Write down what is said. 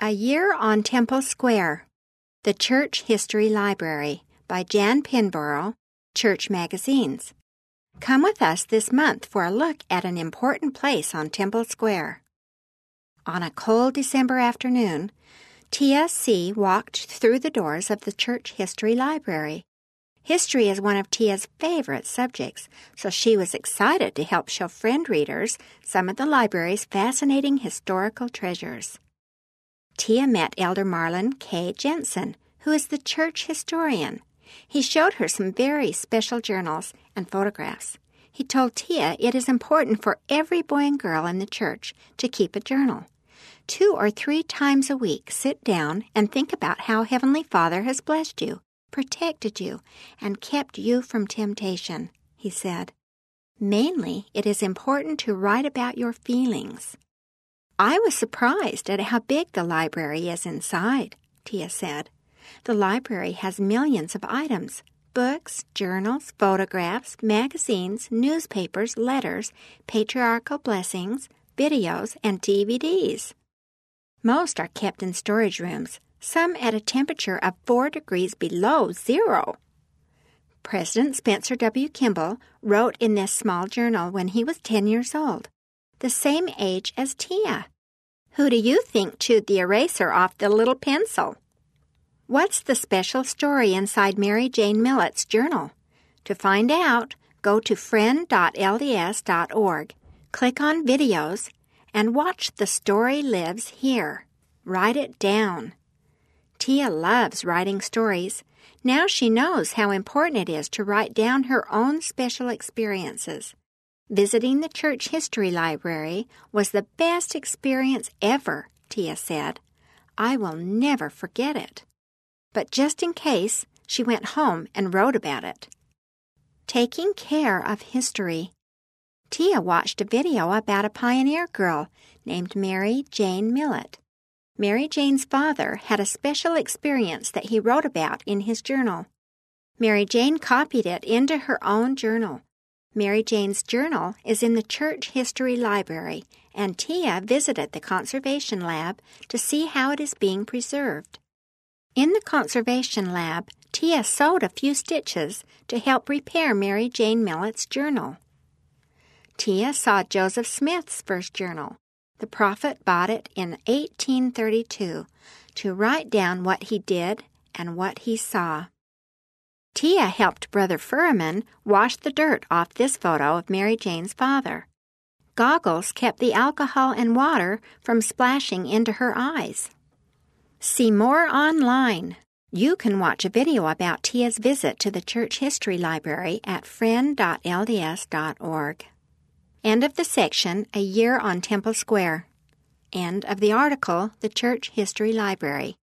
A Year on Temple Square, The Church History Library by Jan Pinborough, Church Magazines. Come with us this month for a look at an important place on Temple Square. On a cold December afternoon, Tia C. walked through the doors of the Church History Library. History is one of Tia's favorite subjects, so she was excited to help show friend readers some of the library's fascinating historical treasures. Tia met Elder Marlon K. Jensen, who is the church historian. He showed her some very special journals and photographs. He told Tia it is important for every boy and girl in the church to keep a journal. 2 or 3 times a week, sit down and think about how Heavenly Father has blessed you, protected you, and kept you from temptation, he said. Mainly, it is important to write about your feelings. I was surprised at how big the library is inside, Tia said. The library has millions of items: books, journals, photographs, magazines, newspapers, letters, patriarchal blessings, videos, and DVDs. Most are kept in storage rooms, some at a temperature of 4 degrees below zero. President Spencer W. Kimball wrote in this small journal when he was 10 years old, the same age as Tia. Who do you think chewed the eraser off the little pencil? What's the special story inside Mary Jane Millett's journal? To find out, go to friend.lds.org, click on Videos, and watch The Story Lives Here. Write it down. Tia loves writing stories. Now she knows how important it is to write down her own special experiences. Visiting the Church History Library was the best experience ever, Tia said. I will never forget it. But just in case, she went home and wrote about it. Taking care of history. Tia watched a video about a pioneer girl named Mary Jane Millett. Mary Jane's father had a special experience that he wrote about in his journal. Mary Jane copied it into her own journal. Mary Jane's journal is in the Church History Library, and Tia visited the conservation lab to see how it is being preserved. In the conservation lab, Tia sewed a few stitches to help repair Mary Jane Millett's journal. Tia saw Joseph Smith's first journal. The prophet bought it in 1832 to write down what he did and what he saw. Tia helped Brother Furman wash the dirt off this photo of Mary Jane's father. Goggles kept the alcohol and water from splashing into her eyes. See more online. You can watch a video about Tia's visit to the Church History Library at friend.lds.org. End of the section, A Year on Temple Square. End of the article, The Church History Library.